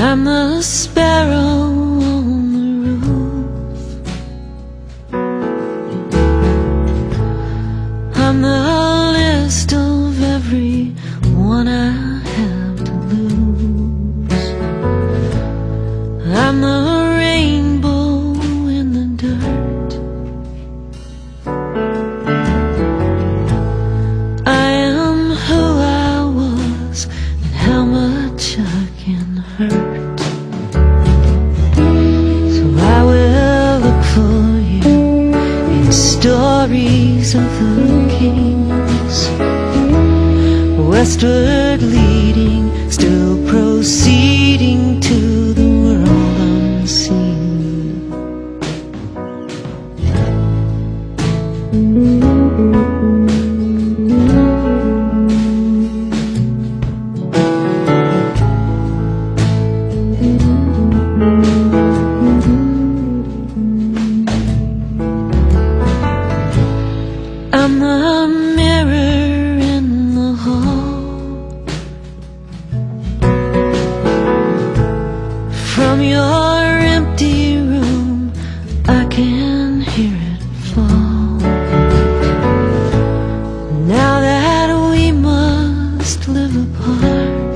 I'm the sparrow on the roof. I'm the list of everyone I have to lose. I'm the rainbow in the dirt. I am who I was and how much I can hurt. So I will look for you in stories of the kings, westward leading, still proceeding to the world unseen. I'm the mirror in the hall. From your empty room I can hear it fall. Now that we must live apart,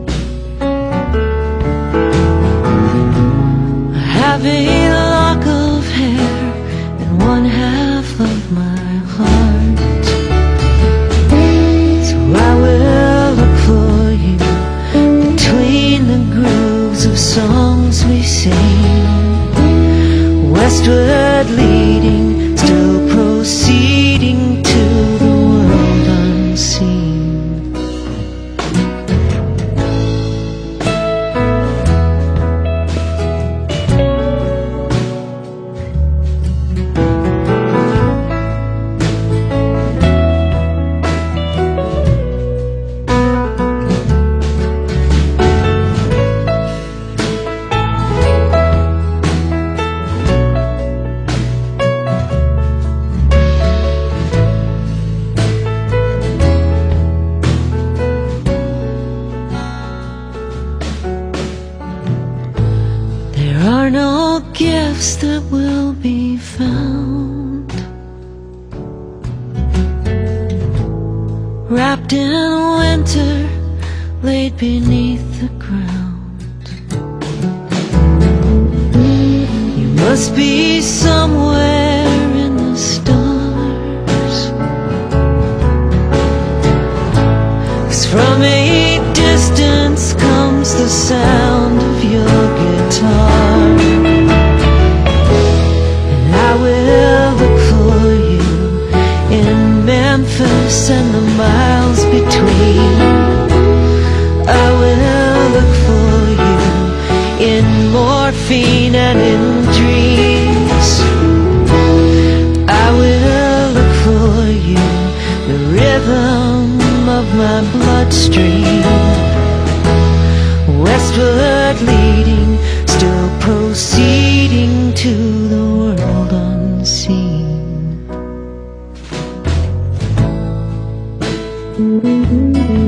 I have a lock of hair and one half of my heart. So I will look for you between the grooves of songs we sing, westward leading, still proceeding to the world unseen. There are no gifts that will be found wrapped in winter, laid beneath the ground. You must be somewhere in the stars, 'cause from a distance comes the sound of your guitar. And I will look for you in Memphis and the miles between. I will look for you in morphine and in dreams. I will look for you, the rhythm of my bloodstream, westward leading, still proceeding to the world unseen.